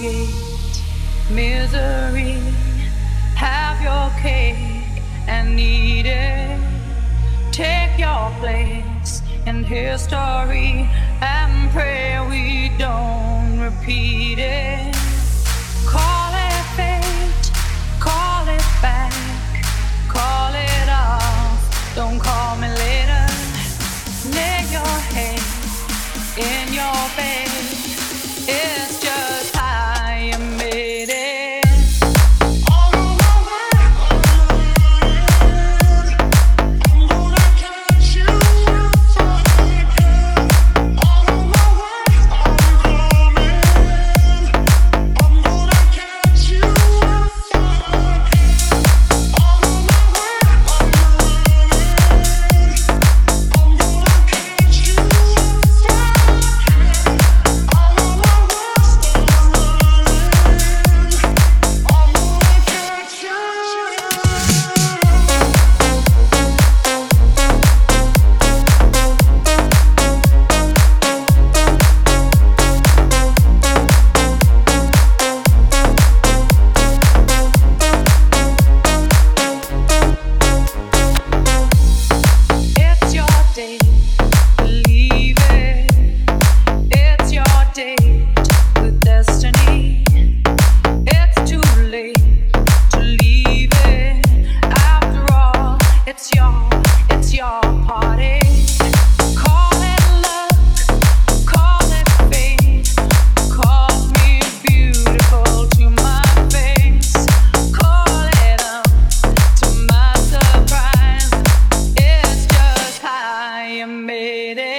create misery. Have your cake and eat it. Take your place in history and pray we don't repeat it. Call it fate, call it back, call it off. Don't call me later. Lay your head in your bed. It's just how you made it. All of my work, I'm gonna catch you if I can. All of my work, I'm coming. I'm gonna catch you if I can. All of my work, I'm running. I'm gonna catch you if I can. All of my made it.